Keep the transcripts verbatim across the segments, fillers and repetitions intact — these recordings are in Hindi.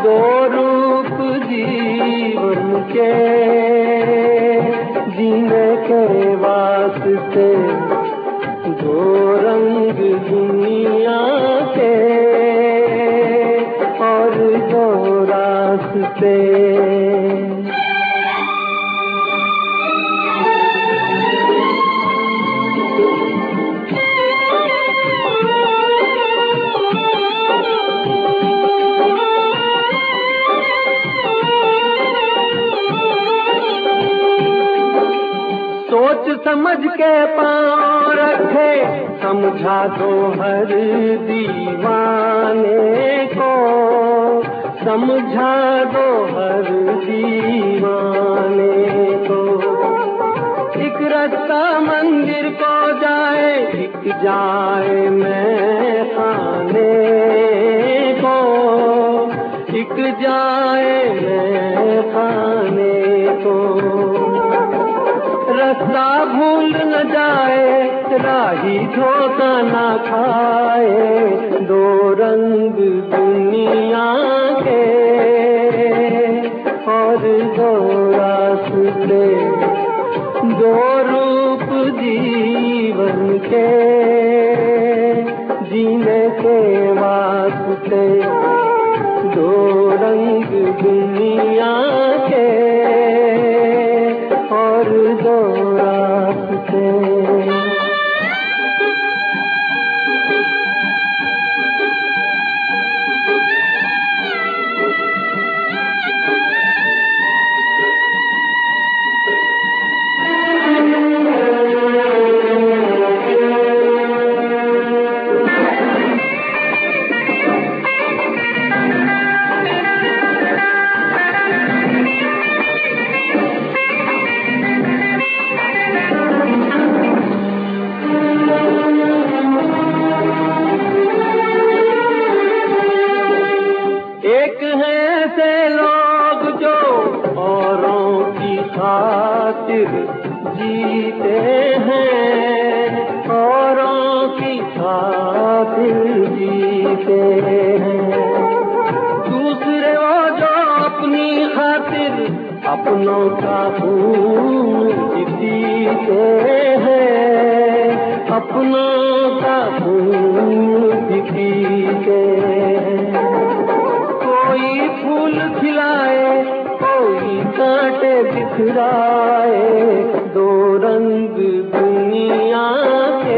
दो रूप जीवन के जीने के वास्ते, दो रंग दुनिया के और दो रास्ते। सोच समझ के पाँव रखे, समझा दो हर दीवाने को, समझा दो हर दीवाने को। एक रास्ता मंदिर को जाए, एक जाए मैं खाने को, एक जाए मैं खाने को। रास्ता भूल न जाए, राही धोखा न खाए, दो रंग दुनिया के और दो रास्ते, दो रूप जीवन के जीने के वास्ते, दो रंग दुनिया के और दो रास्ते। एक हैं ऐसे लोग जो औरों की खातिर जीते हैं, औरों की खातिर जीते हैं। दूसरे वो जो अपनी खातिर अपनों का खून पीते हैं, अपनों का खून पीते हैं। कोई फूल खिलाए, कोई कांटे बिखराए, दो रंग दुनिया के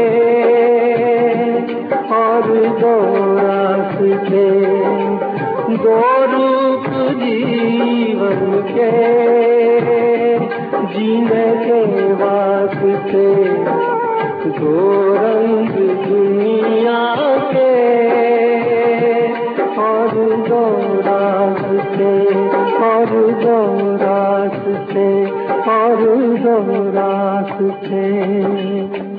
और दो रास्ते, दो रूप जीवन के जीने के वास्ते, दो रंग दुनिया के और दो रास्ते, और दो रास्ते, और दो रास्ते।